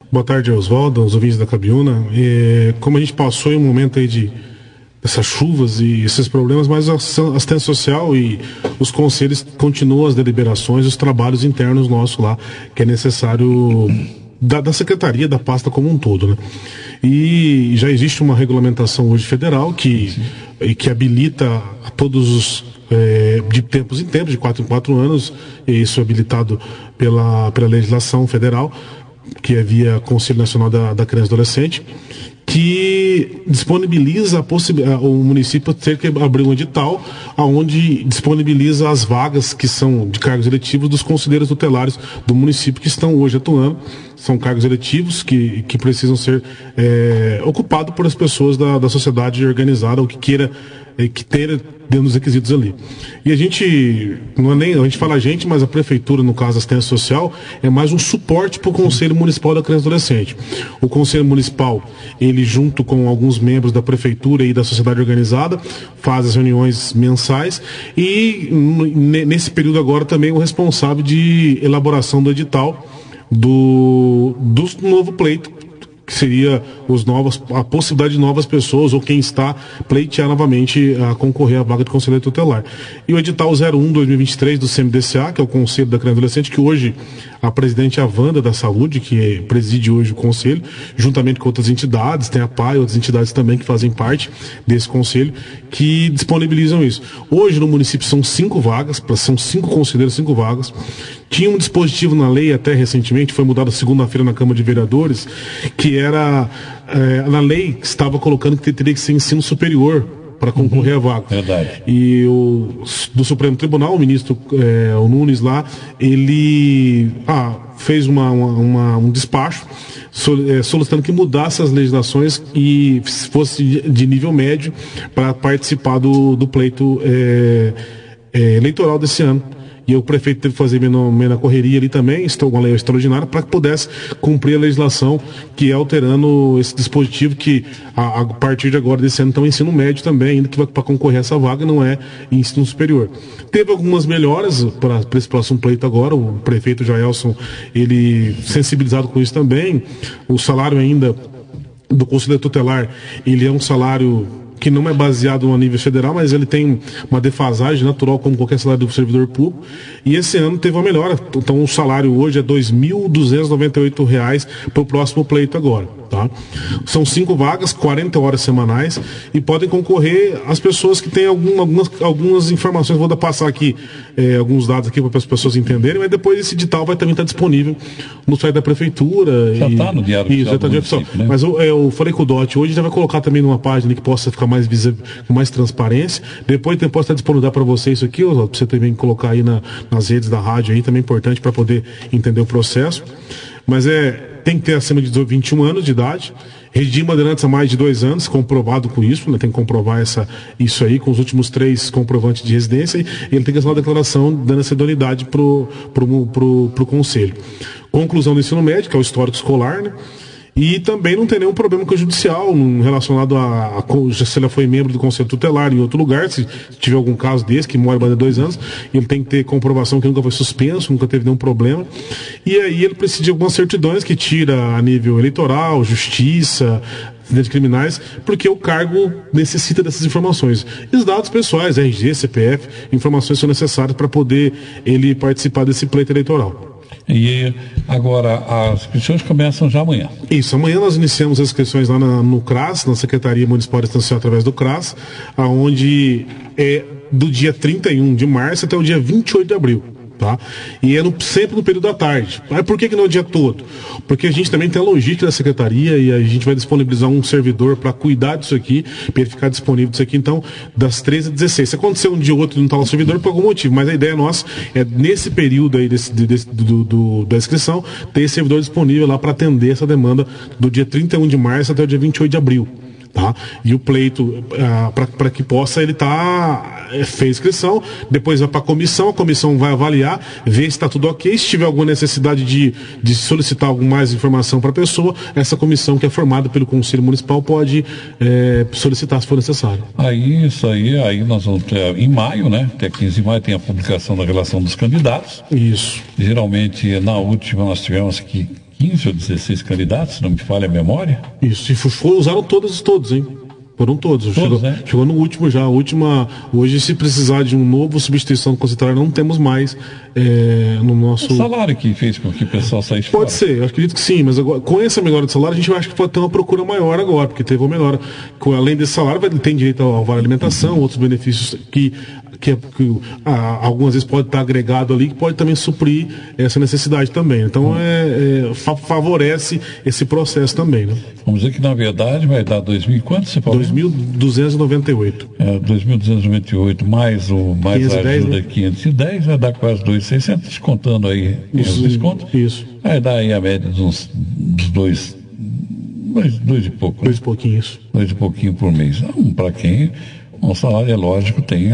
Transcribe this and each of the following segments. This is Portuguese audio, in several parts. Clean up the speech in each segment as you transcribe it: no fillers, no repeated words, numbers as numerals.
Boa tarde, Oswaldo, aos ouvintes da Cabiúna. Como a gente passou em um momento aí de essas chuvas e esses problemas, mas a assistência social e os conselhos continuam as deliberações, os trabalhos internos nossos lá, que é necessário da secretaria, da pasta como um todo, né? E já existe uma regulamentação hoje federal que habilita a todos os de tempos em tempos, de 4 em 4 anos, e isso é habilitado pela legislação federal, que é via Conselho Nacional da Criança e Adolescente, que disponibiliza o município ter que abrir um edital onde disponibiliza as vagas que são de cargos eletivos dos conselheiros tutelares do município que estão hoje atuando. São cargos eletivos que precisam ser ocupados por as pessoas da sociedade organizada ou que queira que tenha dentro dos requisitos ali. E a gente, não é nem, a gente fala mas a prefeitura, no caso a assistência social, é mais um suporte para o Conselho Municipal da Criança e Adolescente. O Conselho Municipal, ele junto com alguns membros da prefeitura e da sociedade organizada, faz as reuniões mensais e nesse período agora também o responsável de elaboração do edital do novo pleito, que seria a possibilidade de novas pessoas ou quem está pleitear novamente a concorrer à vaga de conselheiro tutelar. E o edital 01/2023 do CMDCA, que é o Conselho da Criança e Adolescente, que hoje a presidente é a Wanda da Saúde, que preside hoje o conselho, juntamente com outras entidades, tem a PAI, outras entidades também que fazem parte desse conselho, que disponibilizam isso. Hoje no município são 5 vagas, são 5 conselheiros, 5 vagas. Tinha um dispositivo na lei até recentemente, foi mudado segunda-feira na Câmara de Vereadores, que era, na lei estava colocando que teria que ser ensino superior para concorrer à vaga. Verdade. E do Supremo Tribunal, o ministro o Nunes lá, ele fez um despacho solicitando que mudasse as legislações e fosse de nível médio para participar do pleito eleitoral desse ano. E o prefeito teve que fazer meio na correria ali também, uma lei extraordinária, para que pudesse cumprir a legislação que é alterando esse dispositivo que, a partir de agora desse ano, então, ensino médio também, ainda que vai para concorrer a essa vaga, não é ensino superior. Teve algumas melhoras para esse próximo pleito agora, o prefeito Jaelson, ele sensibilizado com isso também, o salário ainda do conselheiro tutelar, ele é um salário que não é baseado no nível federal, mas ele tem uma defasagem natural como qualquer salário do servidor público, e esse ano teve uma melhora, então o salário hoje é R$ 2.298 para o próximo pleito agora, tá? São 5 vagas, 40 horas semanais, e podem concorrer as pessoas que têm algumas informações, vou passar aqui alguns dados aqui para as pessoas entenderem, mas depois esse edital vai também estar disponível no site da prefeitura. Já está no Diário Oficial do Município, né? Mas eu falei com o DOT hoje, já vai colocar também numa página que possa ficar mais visível, com mais transparência. Depois posso estar disponível para você isso aqui, para você também colocar aí nas redes da rádio aí, também é importante para poder entender o processo. Mas tem que ter acima de 21 anos de idade, residir em Bandeirantes há mais de 2 anos, comprovado com isso, né? Tem que comprovar isso aí com os últimos 3 comprovantes de residência, e ele tem que assinar uma declaração dando essa idoneidade pro conselho. Conclusão do ensino médio, que é o histórico escolar, né? E também não tem nenhum problema com o judicial relacionado se ela foi membro do Conselho Tutelar em outro lugar, se tiver algum caso desse, que mora mais de 2 anos, ele tem que ter comprovação que nunca foi suspenso, nunca teve nenhum problema. E aí ele precisa de algumas certidões que tira a nível eleitoral, justiça, acidentes criminais, porque o cargo necessita dessas informações. E os dados pessoais, RG, CPF, informações são necessárias para poder ele participar desse pleito eleitoral. E agora, as inscrições começam já amanhã. Isso, amanhã nós iniciamos as inscrições lá no CRAS, na Secretaria Municipal de Assistência através do CRAS, onde é do dia 31 de março até o dia 28 de abril. Tá? E sempre no período da tarde. Mas por que não o dia todo? Porque a gente também tem a logística da secretaria e a gente vai disponibilizar um servidor para cuidar disso aqui, para ele ficar disponível disso aqui, então, das 13 às 16. Se acontecer um dia ou outro e não está lá o servidor, por algum motivo, mas a ideia nossa é, nesse período aí da inscrição, ter esse servidor disponível lá para atender essa demanda do dia 31 de março até o dia 28 de abril. Tá? E o pleito, para que possa, ele fez inscrição, depois vai para a comissão vai avaliar, ver se está tudo ok, se tiver alguma necessidade de solicitar alguma mais informação para a pessoa, essa comissão que é formada pelo Conselho Municipal pode solicitar se for necessário. Aí nós vamos ter, em maio, né, até 15 de maio tem a publicação da relação dos candidatos. Isso. Geralmente, na última nós tivemos que 15 ou 16 candidatos, se não me falha a memória. Isso, e usaram todos, hein? Foram todos. Chegou no último já. Hoje, se precisar de um novo substituição do Conselho Tutelar, não temos mais no nosso... O salário que fez com que o pessoal saísse fora. Pode ser, eu acredito que sim, mas agora, com essa melhora de salário, a gente acha que pode ter uma procura maior agora, porque teve uma melhora. Além desse salário, ele tem direito ao vale alimentação, outros benefícios que algumas vezes pode estar agregado ali, que pode também suprir essa necessidade também. Então, favorece esse processo também, né? Vamos dizer que, na verdade, vai dar 2.000 quanto você falou? 2.298. 2.298 mais a ajuda, né? 510, vai dar quase 2.600, contando aí os descontos. Isso. Vai dar aí a média dos dois e pouco. Dois e pouquinhos. 2 e pouquinho por mês. Para quem o salário, é lógico, tem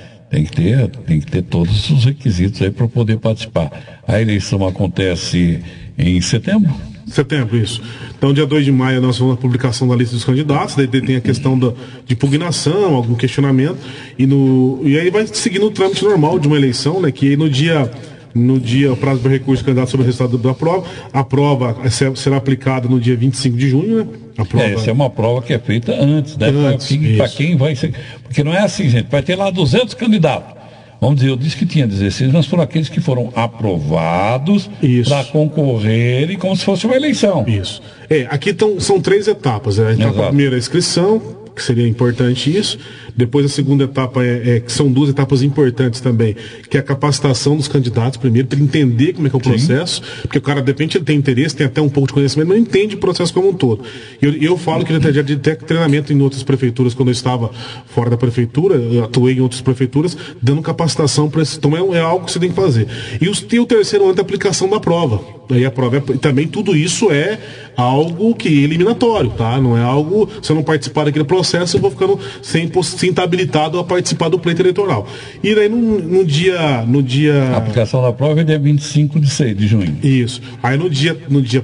que ter todos os requisitos aí para poder participar. A eleição acontece em setembro? Setembro, isso. Então, dia 2 de maio, nós vamos a publicação da lista dos candidatos, daí tem a questão de impugnação, algum questionamento, e aí vai seguindo o trâmite normal de uma eleição, né, que no dia o prazo para recurso do candidato sobre o resultado da prova, a prova será aplicada no dia 25 de junho, né? Essa é uma prova que é feita antes, né? Para quem vai ser. Porque não é assim, gente, vai ter lá 200 candidatos. Vamos dizer, eu disse que tinha 16, mas foram aqueles que foram aprovados para concorrerem como se fosse uma eleição. Isso. Aqui são 3 etapas. A etapa primeira é a inscrição, que seria importante isso. Depois a segunda etapa que são 2 etapas importantes também, que é a capacitação dos candidatos primeiro, para entender como é que é o processo, porque o cara, de repente, ele tem interesse, tem até um pouco de conhecimento, mas não entende o processo como um todo. Eu falo que já tive treinamento em outras prefeituras, quando eu estava fora da prefeitura, eu atuei em outras prefeituras, dando capacitação para isso. Então é algo que você tem que fazer. E o terceiro ano da aplicação da prova. Aí a prova também tudo isso é algo que é eliminatório, tá? Não é algo, se eu não participar daquele processo, eu vou ficando sem estar habilitado a participar do pleito eleitoral. E daí no dia... A aplicação da prova é dia 25 de junho. Isso. Aí no dia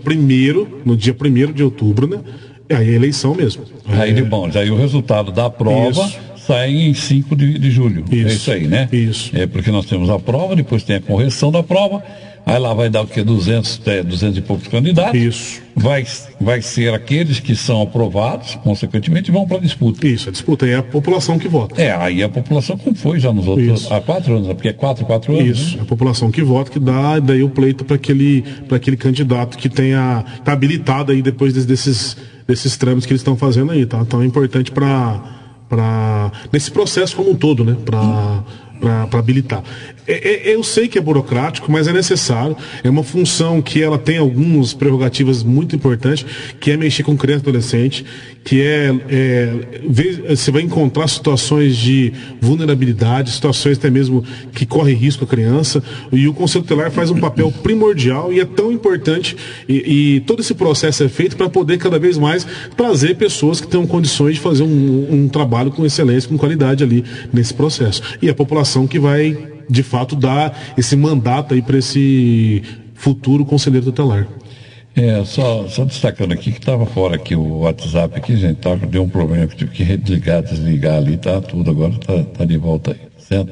1º de outubro, né? Aí é a eleição mesmo. Aí o resultado da prova sai em 5 de julho. Isso. É isso aí, né? Isso. É porque nós temos a prova, depois tem a correção da prova. Aí lá vai dar o quê? 200 e poucos candidatos. Isso. Vai ser aqueles que são aprovados, consequentemente, vão para a disputa. Isso, a disputa é a população que vota. Aí a população, como foi já nos outros, há 4 anos, porque é 4 anos. Isso, né? a população que vota, que dá daí o pleito para aquele candidato que está habilitado aí depois desses trâmites que eles estão fazendo aí, tá? Então é importante nesse processo como um todo, né? Para habilitar. Eu sei que é burocrático, mas é necessário. É uma função que ela tem algumas prerrogativas muito importantes, que é mexer com criança e adolescente, que você vai encontrar situações de vulnerabilidade, situações até mesmo que correm risco a criança, e o Conselho Tutelar faz um papel primordial e é tão importante, e todo esse processo é feito para poder cada vez mais trazer pessoas que tenham condições de fazer um trabalho com excelência, com qualidade ali nesse processo. E a população que vai, de fato, dar esse mandato aí para esse futuro conselheiro tutelar. Só destacando aqui que estava fora aqui o WhatsApp aqui, gente, deu um problema que tive que desligar ali, tá tudo, agora tá de volta aí, certo?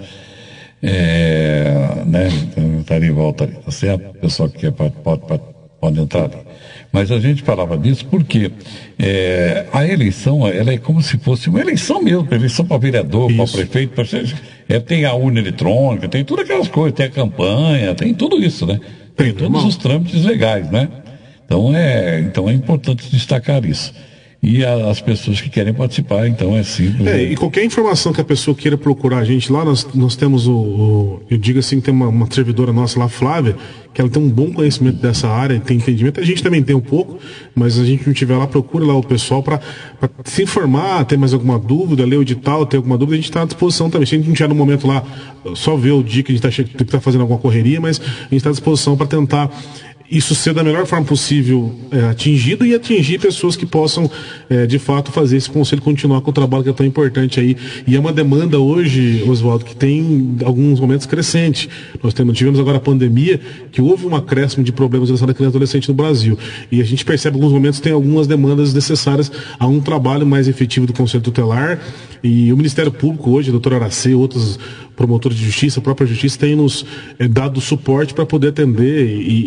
Né? Então, tá de volta ali, tá certo? O pessoal que quer pode entrar ali. Mas a gente falava disso porque a eleição, ela é como se fosse uma eleição mesmo, eleição para vereador, para prefeito, tem a urna eletrônica, tem todas aquelas coisas, tem a campanha, tem tudo isso, né? Tem todos os trâmites legais, né? Então é importante destacar isso. E as pessoas que querem participar, então é simples. E qualquer informação que a pessoa queira procurar a gente lá, nós temos eu digo assim, tem uma servidora nossa lá, Flávia, que ela tem um bom conhecimento dessa área, tem entendimento. A gente também tem um pouco, mas a gente não tiver lá, procura lá o pessoal para se informar, ter mais alguma dúvida, ler o edital, ter alguma dúvida, a gente está à disposição também. Se a gente não tiver no momento lá, só ver o dia que a gente está fazendo alguma correria, mas a gente está à disposição para tentar isso ser da melhor forma possível atingido e atingir pessoas que possam, de fato, fazer esse conselho continuar com o trabalho que é tão importante aí. E é uma demanda hoje, Oswaldo, que tem alguns momentos crescente. Nós tivemos agora a pandemia, que houve um acréscimo de problemas relacionados à criança e adolescente no Brasil. E a gente percebe que em alguns momentos tem algumas demandas necessárias a um trabalho mais efetivo do Conselho Tutelar. E o Ministério Público hoje, a doutora Aracê, outros promotores de justiça, a própria justiça tem nos dado suporte para poder atender e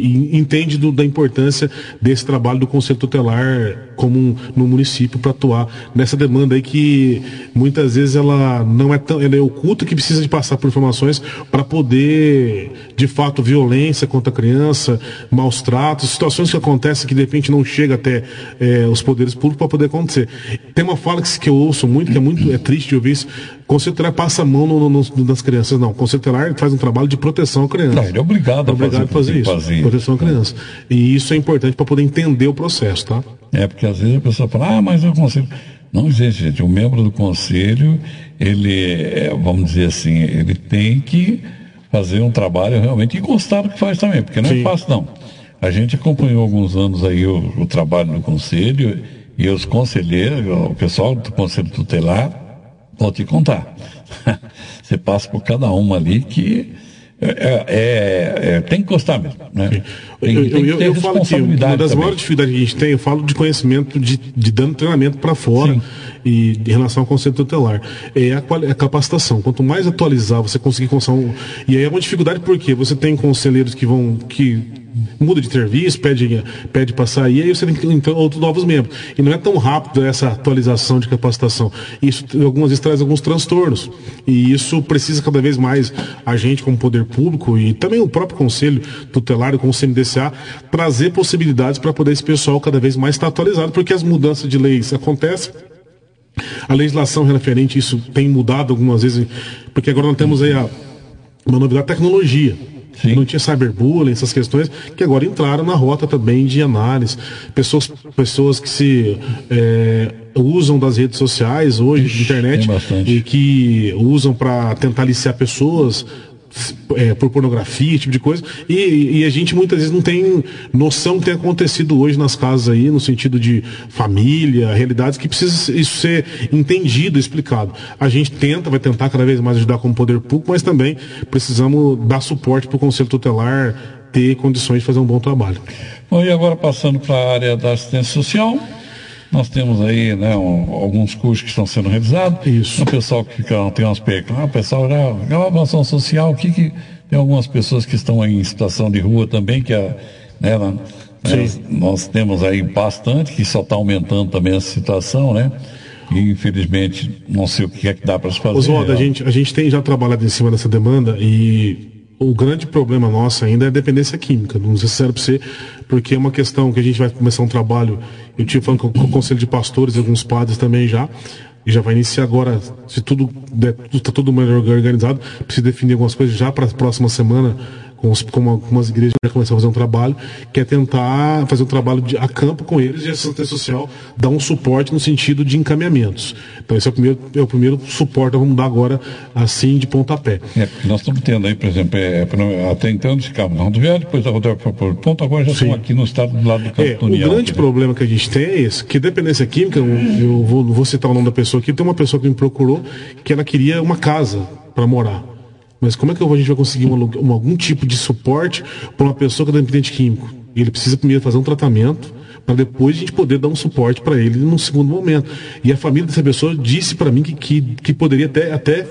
entende da importância desse trabalho do Conselho Tutelar no município para atuar nessa demanda aí que muitas vezes ela não é tão, ela é oculta, que precisa de passar por informações para poder, de fato, violência contra a criança, maus tratos, situações que acontecem que de repente não chega até os poderes públicos para poder acontecer. Tem uma fala que eu ouço muito, que é triste de ouvir isso: o Conselho Tutelar passa a mão nas crianças. Não, o Conselho Tutelar faz um trabalho de proteção à criança. Não, ele é obrigado a fazer isso. Proteção à criança. E isso é importante para poder entender o processo, tá? Porque às vezes a pessoa fala, mas o Conselho... Não existe, gente. O membro do Conselho, ele, vamos dizer assim, ele tem que fazer um trabalho realmente e gostar do que faz também, porque não é fácil, não. A gente acompanhou alguns anos aí o trabalho do Conselho e os conselheiros, o pessoal do Conselho Tutelar, vou te contar. Você passa por cada uma ali que tem que gostar mesmo, né? Eu falo que uma das maiores dificuldades que a gente tem, eu falo de conhecimento, de dando treinamento para fora. Sim. E em relação ao Conselho Tutelar, é a capacitação. Quanto mais atualizar, você conseguir construir e aí é uma dificuldade porque você tem conselheiros que muda de serviço, pede para sair, e aí você tem que entrar outros novos membros. E não é tão rápido essa atualização de capacitação. Isso algumas vezes traz alguns transtornos. E isso precisa cada vez mais a gente, como poder público, e também o próprio Conselho Tutelar, como o CNDCA, trazer possibilidades para poder esse pessoal cada vez mais estar atualizado, porque as mudanças de leis acontecem. A legislação referente a isso tem mudado algumas vezes, porque agora nós temos aí uma novidade, tecnologia. Sim. Não tinha cyberbullying, essas questões que agora entraram na rota também de análise. Pessoas que se usam das redes sociais hoje, de internet, e que usam para tentar aliciar pessoas por pornografia, esse tipo de coisa, e a gente muitas vezes não tem noção do que tem acontecido hoje nas casas aí, no sentido de família, realidades que precisa isso ser entendido, explicado. A gente vai tentar cada vez mais ajudar como poder público, mas também precisamos dar suporte para o Conselho Tutelar ter condições de fazer um bom trabalho. Bom, e agora passando para a área da assistência social, nós temos aí, né, alguns cursos que estão sendo realizados. Isso. O pessoal que tem um aspecto, o pessoal já uma avanção social, tem algumas pessoas que estão em situação de rua também, que nós temos aí bastante, que só está aumentando também essa situação, né? E infelizmente não sei o que é que dá para se fazer. Oswaldo, a gente tem já trabalhado em cima dessa demanda e o grande problema nosso ainda é a dependência química, não sei se serve para você, porque é uma questão que a gente vai começar um trabalho, eu tive falando com o Conselho de Pastores e alguns padres também e já vai iniciar agora, se tudo está tudo melhor organizado, precisa definir algumas coisas já para a próxima semana, como algumas igrejas já começam a fazer um trabalho, que é tentar fazer um trabalho a campo com eles e a assistência social dar um suporte no sentido de encaminhamentos. Então esse é o primeiro suporte que vamos dar agora, assim, de pontapé. Porque nós estamos tendo aí, por exemplo, até então eles ficavam na rodoviária, depois da rodoviária foi por ponto, agora já estão aqui no estado do lado do Campo Tunial. O grande problema que a gente tem é esse, que dependência química, eu vou citar o nome da pessoa aqui, tem uma pessoa que me procurou que ela queria uma casa para morar. Mas como é que a gente vai conseguir algum tipo de suporte para uma pessoa que é dependente químico? Ele precisa primeiro fazer um tratamento para depois a gente poder dar um suporte para ele num segundo momento. E a família dessa pessoa disse para mim que poderia até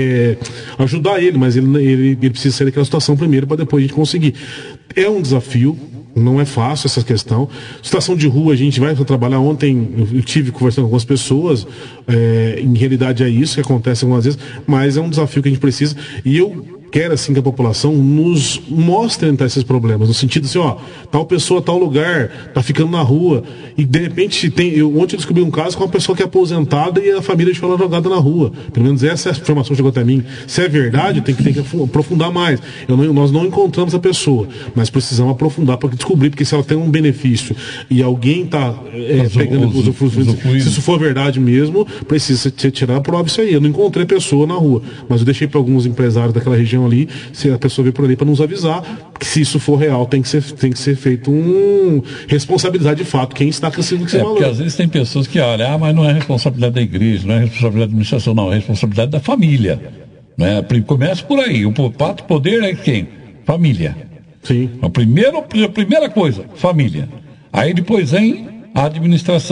ajudar ele, mas ele precisa sair daquela situação primeiro para depois a gente conseguir. É um desafio. Não é fácil essa questão. Situação de rua, a gente vai trabalhar. Ontem eu tive conversando com algumas pessoas, em realidade é isso que acontece algumas vezes, mas é um desafio que a gente precisa, e eu quero assim que a população nos mostre esses problemas, no sentido assim, tal pessoa, tal lugar, tá ficando na rua, e de repente ontem eu descobri um caso com uma pessoa que é aposentada e a família deixou ela jogada na rua. Pelo menos essa informação chegou até mim. Se é verdade, tem que aprofundar mais. Nós não encontramos a pessoa, mas precisamos aprofundar para descobrir, porque se ela tem um benefício e alguém está pegando usufruindo, se isso for verdade mesmo, precisa tirar a prova isso aí. Eu não encontrei pessoa na rua, mas eu deixei para alguns empresários daquela região ali, se a pessoa vir por ali, para nos avisar que se isso for real, tem que ser feito responsabilidade de fato, quem está com esse valor. Porque às vezes tem pessoas que olham, mas não é responsabilidade da igreja, não é responsabilidade da administração, não, é responsabilidade da família. Né? Começa por aí, o poder é quem? Família. Sim. A primeira coisa, família. Aí depois vem a administração.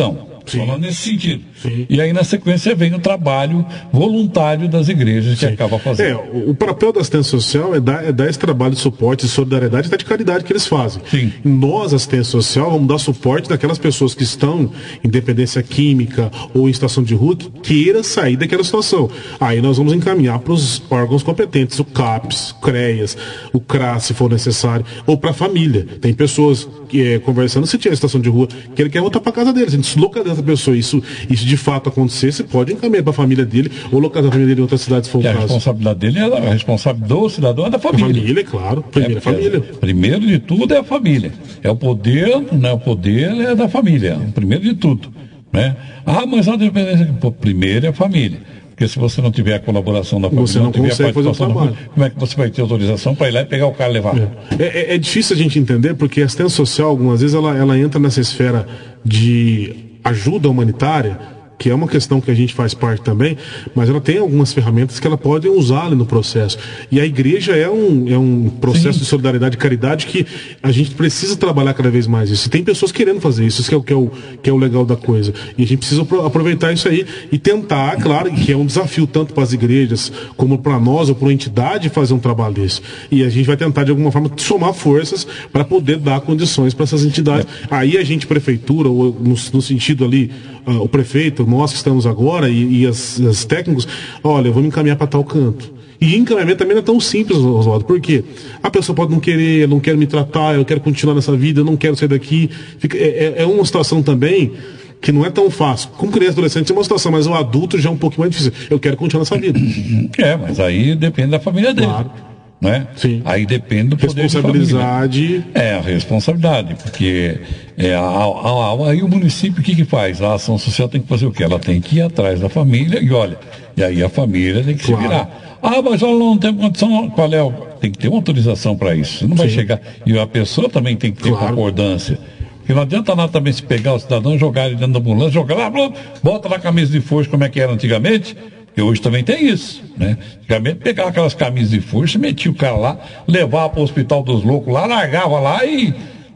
falando nesse sentido. Sim. E aí, na sequência, vem o trabalho voluntário das igrejas que acaba fazendo. O papel da assistência social é dar esse trabalho de suporte, de solidariedade e até de caridade que eles fazem. Sim. Nós, assistência social, vamos dar suporte daquelas pessoas que estão em dependência química ou em situação de rua que queira sair daquela situação. Aí nós vamos encaminhar para os órgãos competentes, o CAPS, o CREAS, o CRAS, se for necessário, ou para a família. Tem pessoas conversando, se tiver situação de rua, que ele quer voltar para casa dele. A gente se localiza a pessoa, isso de fato acontecer, você pode encaminhar para a família dele ou localizar a família dele em outra cidade, se for o caso. A responsabilidade dele a responsabilidade do cidadão é da família. A família, claro. Primeiro família. Primeiro de tudo é a família. É o poder, né? O poder é da família. Primeiro de tudo. Né? Mas a dependência. Primeiro é a família. Porque se você não tiver a colaboração da família, você não consegue fazer o trabalho. Como é que você vai ter autorização para ir lá e pegar o cara e levar? É difícil a gente entender, porque a assistência social, algumas vezes, ela entra nessa esfera de ajuda humanitária, que é uma questão que a gente faz parte também, mas ela tem algumas ferramentas que ela pode usar ali no processo. E a igreja é um processo de solidariedade e caridade que a gente precisa trabalhar cada vez mais isso. E tem pessoas querendo fazer isso, isso que é o legal da coisa. E a gente precisa aproveitar isso aí e tentar, claro, que é um desafio tanto para as igrejas como para nós ou para uma entidade fazer um trabalho desse. E a gente vai tentar, de alguma forma, somar forças para poder dar condições para essas entidades. Aí a gente, prefeitura, ou no sentido ali, o prefeito, nós que estamos agora e as técnicos, olha, eu vou me encaminhar para tal canto. E encaminhamento também não é tão simples, Oswaldo, porque a pessoa pode não querer, não quer me tratar, eu quero continuar nessa vida, eu não quero sair daqui. É uma situação também que não é tão fácil. Com criança e adolescente é uma situação, mas o adulto já é um pouquinho mais difícil. Eu quero continuar nessa vida. Mas aí depende da família dele. Claro. Né? Sim. Aí depende do poder responsabilidade. A responsabilidade, porque aí o município o que faz? A ação social tem que fazer o quê? Ela tem que ir atrás da família e aí a família tem que se virar. Mas ela não tem condição, tem que ter uma autorização para isso. Você não vai chegar. E a pessoa também tem que ter concordância. Porque não adianta nada também se pegar o cidadão, jogar ele dentro da ambulância, jogar lá, bota lá camisa de força, como é que era antigamente. Porque hoje também tem isso, né? Antigamente pegava aquelas camisas de força, metia o cara lá, levava para o hospital dos loucos lá, largava lá e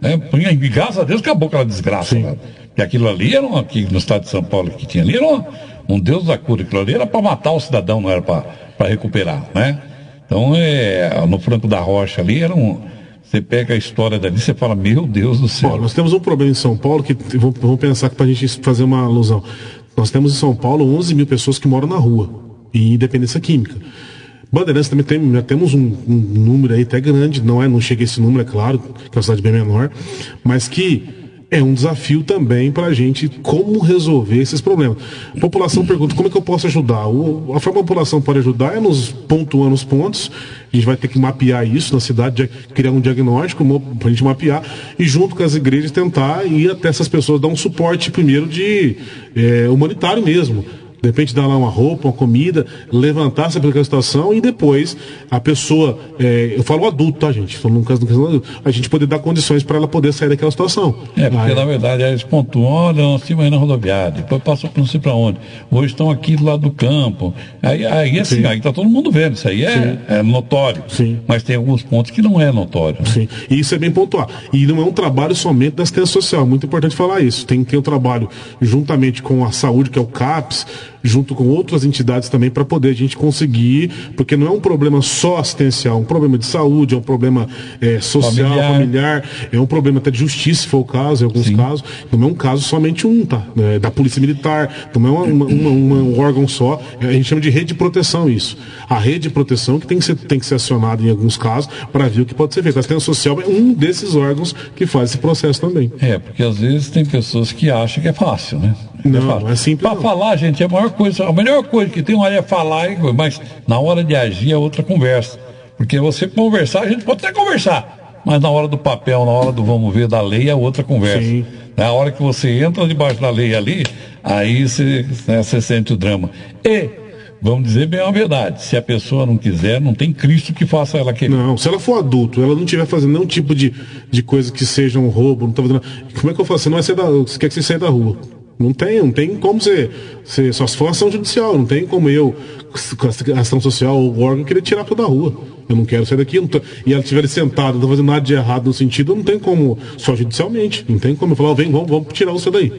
graças a Deus acabou aquela desgraça. Né? Porque aquilo ali era aqui no estado de São Paulo que tinha ali, era um Deus da cura. Aquilo ali era para matar o cidadão, não era para recuperar, né? Então, no Franco da Rocha ali, você pega a história dali, você fala, meu Deus do céu. Nós temos um problema em São Paulo que, vamos pensar que para a gente fazer uma alusão, nós temos em São Paulo 11 mil pessoas que moram na rua, em dependência química. Bandeirantes também já temos um número aí até grande, não chega a esse número, é claro, que é uma cidade bem menor, mas que é um desafio também para a gente como resolver esses problemas. A população pergunta, como é que eu posso ajudar? A forma que a população pode ajudar é pontuando os pontos. A gente vai ter que mapear isso na cidade, criar um diagnóstico para a gente mapear e junto com as igrejas tentar ir até essas pessoas, dar um suporte primeiro de humanitário mesmo. De repente dar lá uma roupa, uma comida, levantar-se pela situação e depois a pessoa, eu falo adulto, tá, gente? Estou no caso do adulto, a gente poder dar condições para ela poder sair daquela situação. Porque na verdade eles pontuam, olha, nós tínhamos aí na rodoviária, depois passou para não sei para onde, hoje estão aqui do lado do campo. Aí assim, aí está todo mundo vendo, isso aí é notório. Sim. Mas tem alguns pontos que não é notório. Né? Sim, e isso é bem pontuar. E não é um trabalho somente da assistência social, muito importante falar isso. Tem que ter um trabalho juntamente com a saúde, que é o CAPS, junto com outras entidades também, para poder a gente conseguir, porque não é um problema só assistencial, é um problema de saúde, é um problema social, familiar, é um problema até de justiça, se for o caso, em alguns casos. Não é um caso somente tá? Da Polícia Militar, não é um órgão só, a gente chama de rede de proteção isso. A rede de proteção que tem que ser acionada em alguns casos para ver o que pode ser feito. A assistência social é um desses órgãos que faz esse processo também. Porque às vezes tem pessoas que acham que é fácil, né? Não é simples. Para falar, gente, a melhor coisa que tem é falar, mas na hora de agir é outra conversa. Porque você conversar, a gente pode até conversar, mas na hora do papel, na hora do vamos ver da lei é outra conversa. Sim. Na hora que você entra debaixo da lei ali, aí você sente o drama. E, vamos dizer bem a verdade, se a pessoa não quiser, não tem Cristo que faça ela querer. Não, se ela for adulto, ela não estiver fazendo nenhum tipo de coisa que seja um roubo, não tá fazendo. Como é que eu faço? Você não vai sair você quer que você saia da rua. Não tem como você só se for ação judicial, não tem como eu, com a ação social ou o órgão, querer tirar tudo da rua. Eu não quero sair daqui, e ela estiver sentada, não está fazendo nada de errado no sentido, não tem como, só judicialmente, não tem como eu falar, vamos tirar você daí.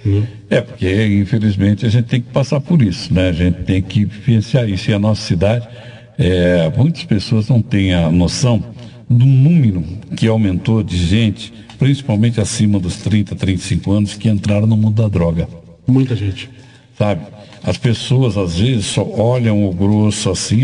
Porque infelizmente a gente tem que passar por isso, né? A gente tem que vivenciar isso. E a nossa cidade, muitas pessoas não têm a noção do número que aumentou de gente, principalmente acima dos 30, 35 anos, que entraram no mundo da droga. Muita gente. Sabe? As pessoas às vezes só olham o grosso assim,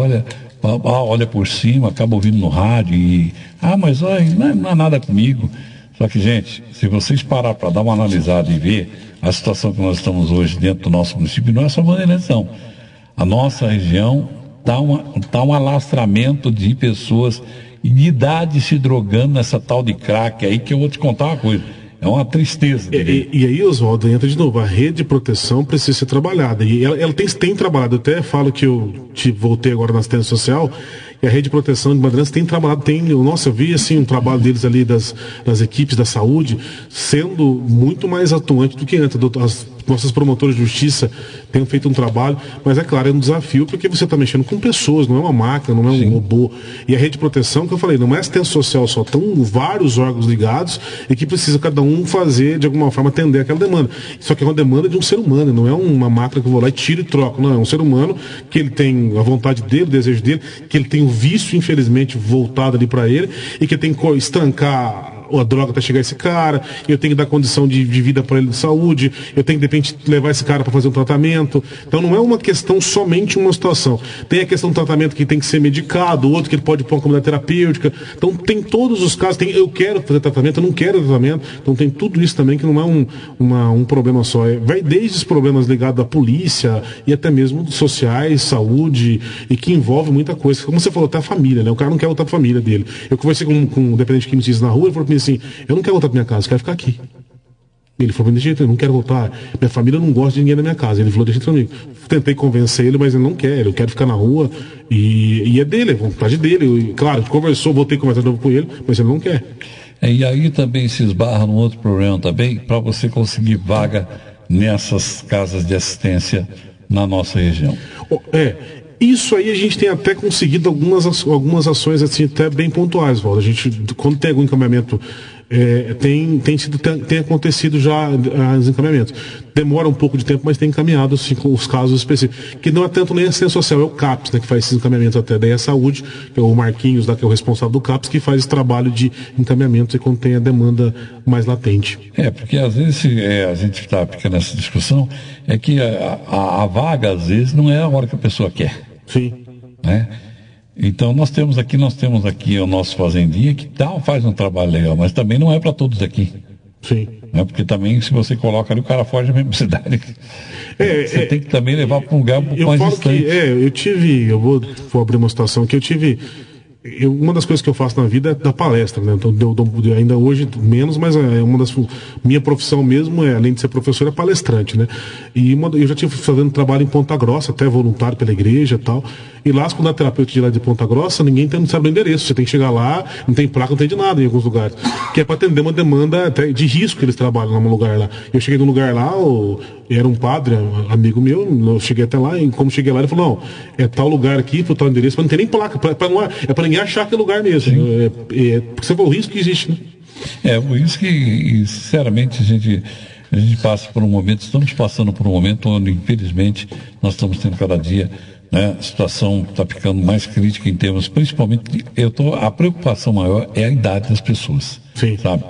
olha por cima, acaba ouvindo no rádio e, mas olha, não é nada comigo. Só que, gente, se vocês parar para dar uma analisada e ver a situação que nós estamos hoje dentro do nosso município, não é só Bandeirantes, não. A nossa região tá um alastramento de pessoas de idade se drogando nessa tal de crack aí, que eu vou te contar uma coisa. É uma tristeza. E aí, Oswaldo, entra de novo. A rede de proteção precisa ser trabalhada. E ela tem trabalhado. Eu até falo que eu voltei agora na assistência social. E a rede de proteção de Bandeirantes tem trabalhado. Eu vi assim, um trabalho deles ali das equipes da saúde sendo muito mais atuante do que antes. As nossas promotoras de justiça têm feito um trabalho, mas é claro, é um desafio porque você está mexendo com pessoas, não é uma máquina, não é um robô. E a rede de proteção, que eu falei, não é assistência social só, estão vários órgãos ligados e que precisa cada um fazer, de alguma forma, atender aquela demanda. Só que é uma demanda de um ser humano, não é uma máquina que eu vou lá e tiro e troco, não, é um ser humano que ele tem a vontade dele, o desejo dele, que ele tem o vício, infelizmente, voltado ali para ele e que tem que estancar a droga para chegar esse cara, eu tenho que dar condição de vida para ele de saúde, eu tenho que, de repente, levar esse cara para fazer um tratamento. Então não é uma questão somente uma situação. Tem a questão do tratamento que tem que ser medicado, outro que ele pode pôr uma comunidade terapêutica. Então tem todos os casos, eu quero fazer tratamento, eu não quero tratamento. Então tem tudo isso também que não é um problema só. Vai desde os problemas ligados à polícia e até mesmo sociais, saúde, e que envolve muita coisa. Como você falou, até a família, né? O cara não quer voltar para a família dele. Eu conversei com um dependente que me disse na rua, ele falou para mim assim, eu não quero voltar para minha casa, eu quero ficar aqui. Ele falou, de jeito, eu não quero voltar, minha família não gosta de ninguém na minha casa. Ele falou, deixa eu amigo. Tentei convencer ele, mas ele não quer, eu quero ficar na rua, e é dele, é vontade dele. Claro, conversou, voltei a conversar de novo com ele, mas ele não quer. E aí também se esbarra num outro problema também, para você conseguir vaga nessas casas de assistência na nossa região. Isso aí a gente tem até conseguido algumas ações assim, até bem pontuais, Valdo. A gente, quando tem algum encaminhamento, tem acontecido já os encaminhamentos. Demora um pouco de tempo, mas tem encaminhado assim, com os casos específicos. Que não é tanto nem a assistência social, é o CAPS, né, que faz esses encaminhamentos até. Daí a saúde, que é o Marquinhos, que é o responsável do CAPS, que faz esse trabalho de encaminhamento e quando tem a demanda mais latente. Porque às vezes a gente está ficando nessa discussão, é que a vaga, às vezes, não é a hora que a pessoa quer. Sim. Né? Então nós temos aqui o nosso fazendinha que faz um trabalho legal, mas também não é para todos aqui. Sim. Né? Porque também se você coloca ali, o cara foge da mesma cidade. Você tem que também levar para um lugar um pouco mais distante. Eu vou abrir uma situação que uma das coisas que eu faço na vida é dar palestra, né? Então, ainda hoje menos, mas minha profissão mesmo, além de ser professor, é palestrante, né? E eu já tive fazendo trabalho em Ponta Grossa, até voluntário pela igreja e tal. E lá, quando a terapeuta de lá de Ponta Grossa, ninguém sabe o endereço. Você tem que chegar lá, não tem placa, não tem de nada em alguns lugares. Que é para atender uma demanda até de risco que eles trabalham num lugar lá. Eu cheguei num lugar lá, era um padre, amigo meu, eu cheguei até lá, e como cheguei lá, ele falou, não, é tal lugar aqui, tal endereço, mas não tem nem placa, é para ninguém achar que é lugar mesmo. Porque você falou, o risco que existe, né? O risco que, sinceramente, a gente passa por um momento, estamos passando por um momento onde, infelizmente, nós estamos tendo cada dia, né, a situação está ficando mais crítica em termos, principalmente, a preocupação maior é a idade das pessoas. Sim. Sabe?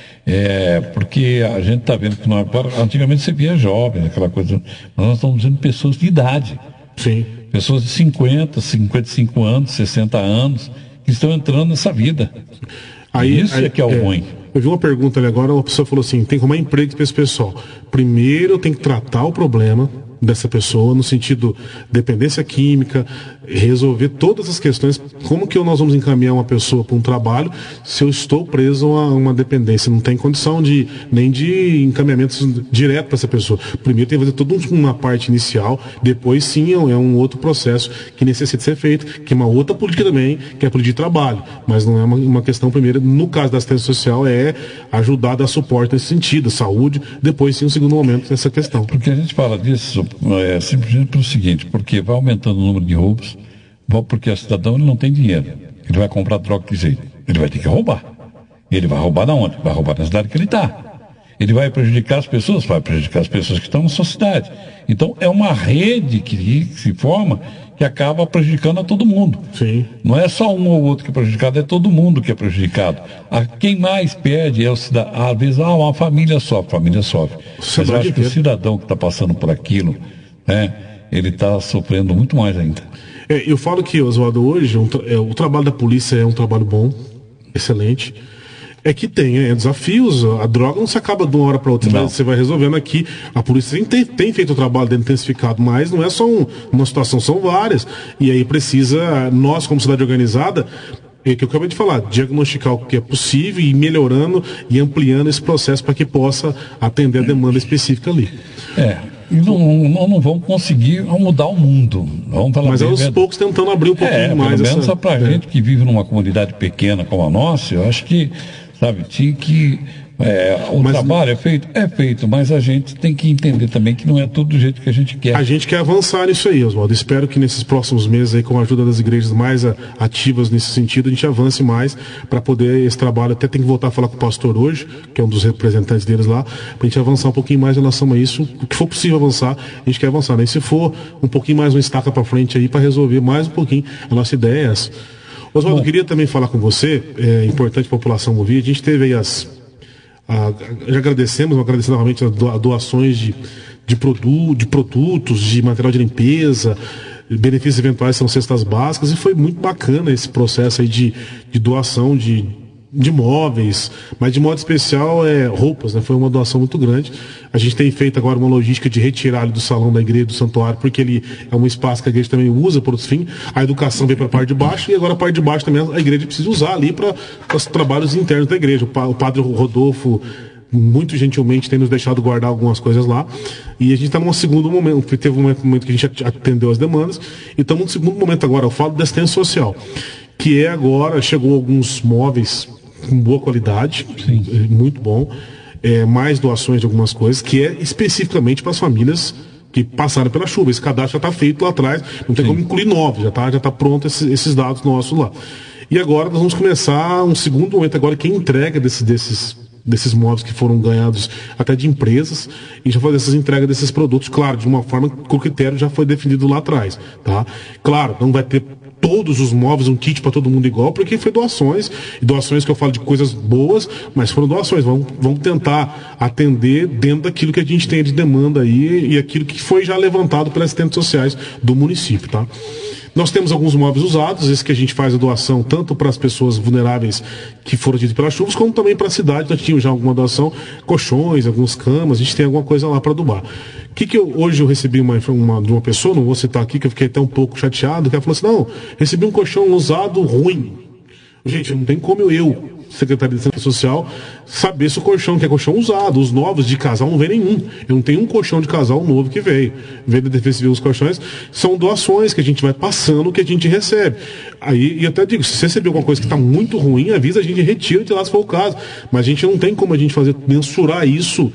Porque a gente está vendo que antigamente você via jovens, aquela coisa, mas nós estamos vendo pessoas de idade. Sim. Pessoas de 50, 55 anos, 60 anos, que estão entrando nessa vida. Isso é que é o ruim. Eu vi uma pergunta ali agora, uma pessoa falou assim, tem que arrumar emprego para esse pessoal. Primeiro eu tenho que tratar o problema dessa pessoa, no sentido dependência química, resolver todas as questões. Como que nós vamos encaminhar uma pessoa para um trabalho se eu estou preso a uma dependência? Não tem condição nem de encaminhamentos direto para essa pessoa. Primeiro tem que fazer toda uma parte inicial, depois sim é um outro processo que necessita ser feito, que é uma outra política também, que é a política de trabalho. Mas não é uma questão primeira, no caso da assistência social, é ajudar a dar suporte nesse sentido, saúde, depois sim, um segundo momento, essa questão. Porque a gente fala disso simplesmente pelo seguinte, porque vai aumentando o número de roubos, porque o cidadão ele não tem dinheiro, ele vai comprar droga de jeito, ele vai ter que roubar. Ele vai roubar da onde? Vai roubar na cidade que ele está. Ele vai prejudicar as pessoas? Vai prejudicar as pessoas que estão na sua cidade. Então, é uma rede que se forma que acaba prejudicando a todo mundo. Sim. Não é só um ou outro que é prejudicado, é todo mundo que é prejudicado. Quem mais perde é o cidadão. Às vezes, uma família sofre. Mas eu acho que o cidadão que está passando por aquilo, né, ele está sofrendo muito mais ainda. Eu falo que, Oswaldo, hoje o trabalho da polícia é um trabalho bom, excelente. É que tem desafios, a droga não se acaba de uma hora para outra, você vai resolvendo aqui. A polícia tem feito o trabalho dele intensificado, mas não é só uma situação, são várias. E aí precisa, nós como cidade organizada, que eu acabei de falar, diagnosticar o que é possível e ir melhorando e ampliando esse processo para que possa atender a demanda específica ali. E não vão conseguir mudar o mundo. Mas aos poucos tentando abrir um pouquinho mais. Pelo menos para a gente que vive numa comunidade pequena como a nossa, eu acho que, tinha que... trabalho é feito, mas a gente tem que entender também que não é tudo do jeito que a gente quer. A gente quer avançar nisso aí, Oswaldo. Espero que nesses próximos meses, aí, com a ajuda das igrejas mais ativas nesse sentido, a gente avance mais para poder esse trabalho. Até tem que voltar a falar com o pastor hoje, que é um dos representantes deles lá, para a gente avançar um pouquinho mais em relação a isso. O que for possível avançar, a gente quer avançar, né? E se for um pouquinho mais uma estaca para frente aí, para resolver mais um pouquinho, a nossa ideia é essa. Oswaldo, eu queria também falar com você, é importante a população ouvir, a gente teve aí já agradecemos novamente as doações de produtos, de material de limpeza, benefícios eventuais são cestas básicas, e foi muito bacana esse processo aí de doação de móveis, mas de modo especial roupas, né? Foi uma doação muito grande. A gente tem feito agora uma logística de retirar ele do salão da igreja, do santuário, porque ele é um espaço que a igreja também usa para outros fins. A educação vem para a parte de baixo, e agora a parte de baixo também a igreja precisa usar ali para os trabalhos internos da igreja. O padre Rodolfo muito gentilmente tem nos deixado guardar algumas coisas lá, e a gente está num segundo momento, porque teve um momento que a gente atendeu as demandas, e estamos num segundo momento agora. Eu falo da assistência social, que agora chegou alguns móveis com boa qualidade, muito bom, mais doações de algumas coisas, que é especificamente para as famílias que passaram pela chuva. Esse cadastro já está feito lá atrás, não tem como incluir novos, já tá pronto esses dados nossos lá. E agora nós vamos começar um segundo momento agora, que é a entrega desses móveis que foram ganhados até de empresas, e já fazer essas entregas desses produtos, claro, de uma forma que o critério já foi definido lá atrás, tá? Claro, não vai ter todos os móveis, um kit para todo mundo igual, porque foi doações, e doações que eu falo de coisas boas, mas foram doações. Vamos tentar atender dentro daquilo que a gente tem de demanda aí, e aquilo que foi já levantado pelas assistentes sociais do município, tá? Nós temos alguns móveis usados, esse que a gente faz a doação tanto para as pessoas vulneráveis que foram atingidas pelas chuvas, como também para a cidade. Nós tínhamos já alguma doação, colchões, algumas camas, a gente tem alguma coisa lá para doar. Hoje eu recebi de uma pessoa, não vou citar aqui, que eu fiquei até um pouco chateado, que ela falou assim: não, recebi um colchão usado ruim. Gente, não tem como eu, Secretaria de Assistência Social, saber se o colchão que é colchão usado. Os novos de casal não vem nenhum. Eu não tenho um colchão de casal novo que veio. Veio da Defesa Civil, os colchões são doações que a gente vai passando, que a gente recebe. Aí, e até digo, se você receber alguma coisa que está muito ruim, avisa, a gente retira de lá se for o caso. Mas a gente não tem como a gente mensurar isso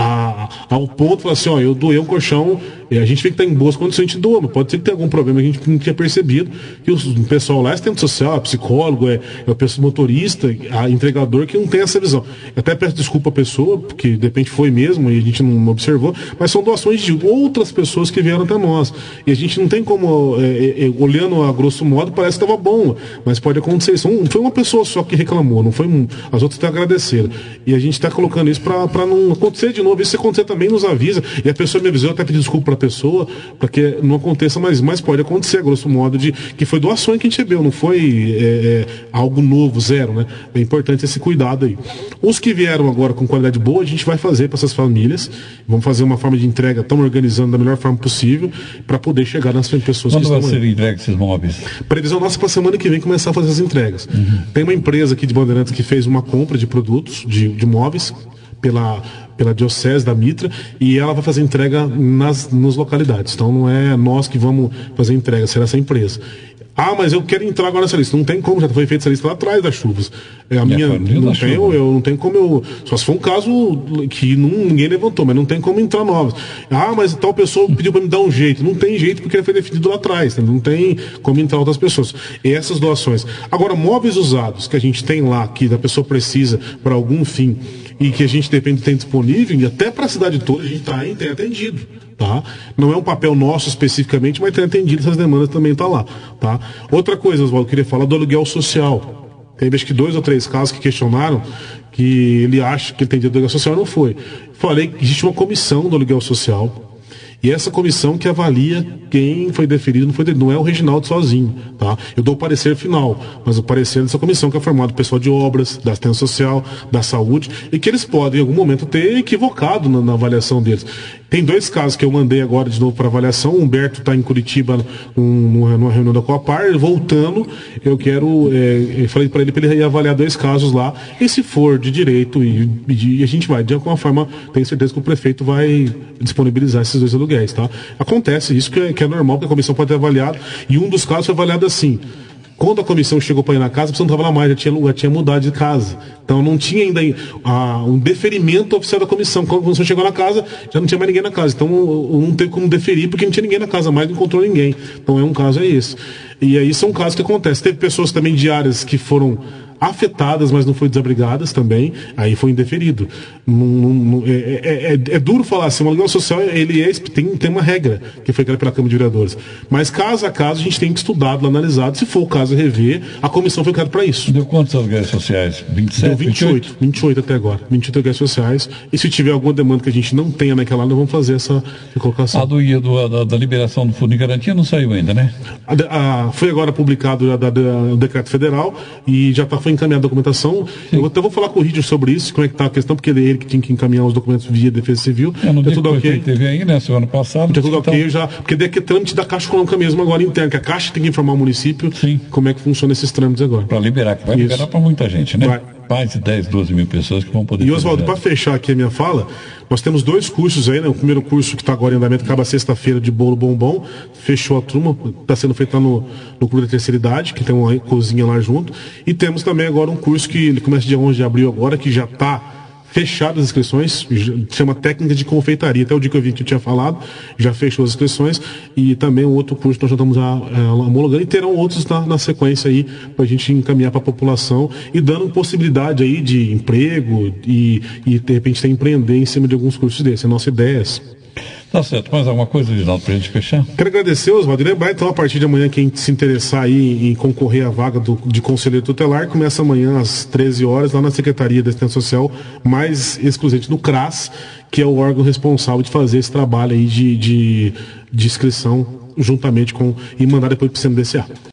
ao ponto de falar assim: ó, eu doei um colchão, e a gente vê que está em boas condições, a gente doa, mas pode ser que tenha algum problema que a gente não tinha percebido, que o pessoal lá é assistente social, é psicólogo, é o pessoal motorista, a entregador, que não tem essa visão. Eu até peço desculpa à pessoa, porque de repente foi mesmo e a gente não observou, mas são doações de outras pessoas que vieram até nós, e a gente não tem como, olhando a grosso modo, parece que estava bom, mas pode acontecer isso. Foi uma pessoa só que reclamou, não foi as outras até agradeceram, e a gente está colocando isso para não acontecer de novo. E se acontecer também nos avisa, e a pessoa me avisou, eu até pedi desculpa para a pessoa, para que não aconteça mais, mas pode acontecer, a grosso modo, que foi doações que a gente recebeu, não foi algo novo, zero, né? É importante esse cuidado aí. Os que vieram agora com qualidade boa, a gente vai fazer para essas famílias, vamos fazer uma forma de entrega, estamos organizando da melhor forma possível, para poder chegar nas pessoas que estão aí. Quando vai ser entregue esses móveis? Previsão nossa para a semana que vem começar a fazer as entregas. Tem uma empresa aqui de Bandeirantes que fez uma compra de produtos, de móveis, pela Diocese da Mitra, e ela vai fazer entrega nas localidades. Então não é nós que vamos fazer entrega, será essa empresa. Ah, mas eu quero entrar agora nessa lista. Não tem como, já foi feita essa lista lá atrás das chuvas. Eu não tenho como só se for um caso que ninguém levantou, mas não tem como entrar novas. Ah, mas tal pessoa pediu para me dar um jeito. Não tem jeito porque ele foi definido lá atrás, né? Não tem como entrar outras pessoas. E essas doações. Agora, móveis usados que a gente tem lá, que a pessoa precisa para algum fim, e que a gente de repente tem disponível, e até para a cidade toda a gente tem atendido. Tá? Não é um papel nosso especificamente, mas tem atendido essas demandas, também está lá. Tá? Outra coisa, Oswaldo, eu queria falar do aluguel social. Teve acho que 2 ou 3 casos que questionaram que ele acha que ele tem direito ao aluguel social, não foi. Falei que existe uma comissão do aluguel social, e essa comissão que avalia quem foi deferido, não é o Reginaldo sozinho, tá? Eu dou o parecer final, mas o parecer dessa comissão que é formado do pessoal de obras, da assistência social, da saúde, e que eles podem em algum momento ter equivocado na avaliação deles. Tem 2 casos que eu mandei agora de novo para avaliação. O Humberto está em Curitiba numa reunião da Coapar, voltando, eu falei para ele ir avaliar 2 casos lá, e se for de direito, e a gente vai, de alguma forma, tenho certeza que o prefeito vai disponibilizar esses 2 aluguéis, tá? Acontece isso que é normal, porque a comissão pode ter avaliado, e um dos casos foi avaliado assim: quando a comissão chegou para ir na casa, a pessoa não estava lá mais, já tinha mudado de casa. Então não tinha ainda um deferimento oficial da comissão. Quando a comissão chegou na casa, já não tinha mais ninguém na casa. Então não teve como deferir, porque não tinha ninguém na casa mais, não encontrou ninguém. Então um caso é esse. E aí são casos que acontecem. Teve pessoas também de áreas que foram afetadas, mas não foram desabrigadas também, aí foi indeferido. É duro falar assim, o aluguel social tem uma regra que foi criada pela Câmara de Vereadores. Mas caso a caso a gente tem que estudar, analisado, se for o caso rever, a comissão foi criada para isso. Deu quantos aluguéis sociais? 27? Deu 28 até agora. 28 aluguéis sociais. E se tiver alguma demanda que a gente não tenha naquela área, nós vamos fazer essa colocação. Da liberação do Fundo de Garantia não saiu ainda, né? Foi agora publicado o decreto federal e já foi encaminhada a documentação. Sim. Eu até vou falar com o Rídio sobre isso, como é que está a questão, porque ele que tinha que encaminhar os documentos via Defesa Civil. No dia que teve aí, né, semana passada. Já tudo ok, porque daí é trâmite da Caixa Econômica mesmo agora interno, que a Caixa tem que informar o município. Sim. Como é que funciona esses trâmites agora. Para liberar, que vai liberar para muita gente, né? Vai. Mais de 10, 12 mil pessoas que vão poder... E, Oswaldo, para fechar aqui a minha fala, nós temos 2 cursos aí, né? O primeiro curso que está agora em andamento, acaba sexta-feira, de bolo bombom, fechou a turma, está sendo feito lá no Clube da Terceira Idade, que tem uma cozinha lá junto, e temos também agora um curso que ele começa dia 11 de abril agora, que já está fechado as inscrições, chama Técnica de Confeitaria, até o dia que eu tinha falado, já fechou as inscrições, e também um outro curso que nós já estamos homologando, e terão outros na sequência aí, para a gente encaminhar para a população, e dando possibilidade aí de emprego, e de repente empreender em cima de alguns cursos desses. A nossa ideia é essa. Tá certo. Mais alguma coisa, Reginaldo, para a gente fechar? Quero agradecer, Oswaldo, e lembrar então, a partir de amanhã, quem se interessar aí em concorrer à vaga de conselheiro tutelar, começa amanhã às 13 horas lá na Secretaria da Assistência Social, mais exclusivamente no CRAS, que é o órgão responsável de fazer esse trabalho aí de inscrição juntamente e mandar depois para o CMDCA.